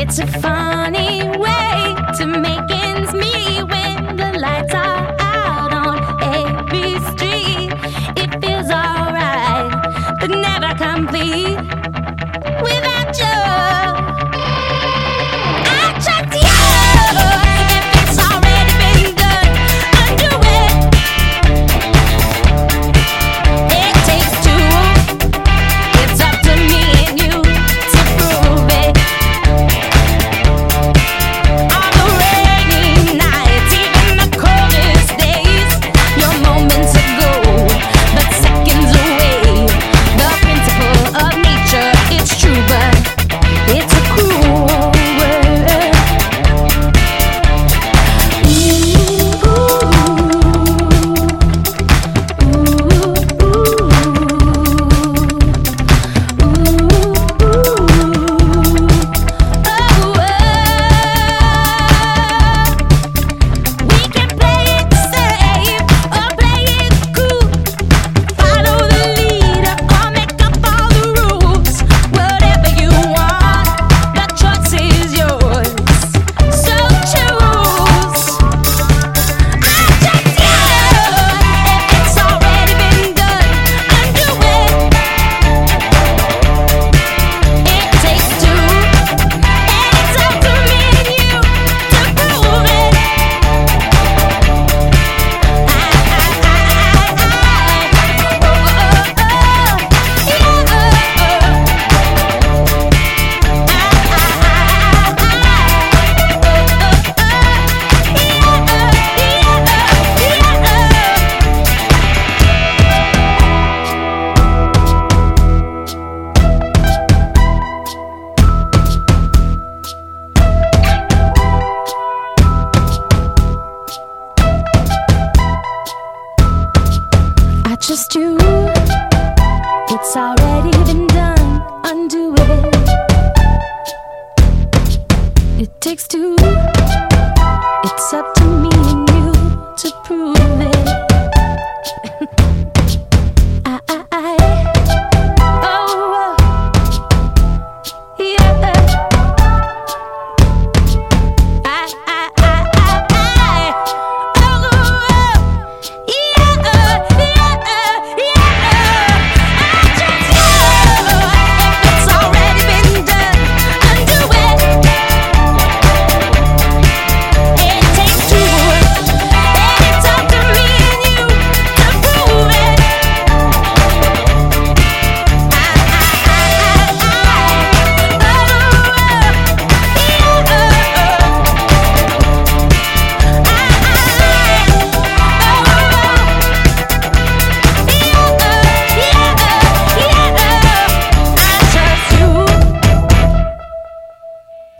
It's a funny way to make ends meet when the lights are out on every street. It feels alright, but never complete without you. I trust you. If it's already been done, undo it. It takes two. It's up to me and you to prove it. On the rainy nights, even the coldest days, your moments are gold, but seconds away. The principle of nature, it's true, but it's a cruel world. We can play it safe or play it cool. Follow the leader or make up all the rules. Whatever you want, the choice is yours. So choose. I trust you. If it's already been done, undo it. It takes two, and it's up to me and you to prove it. I trust you.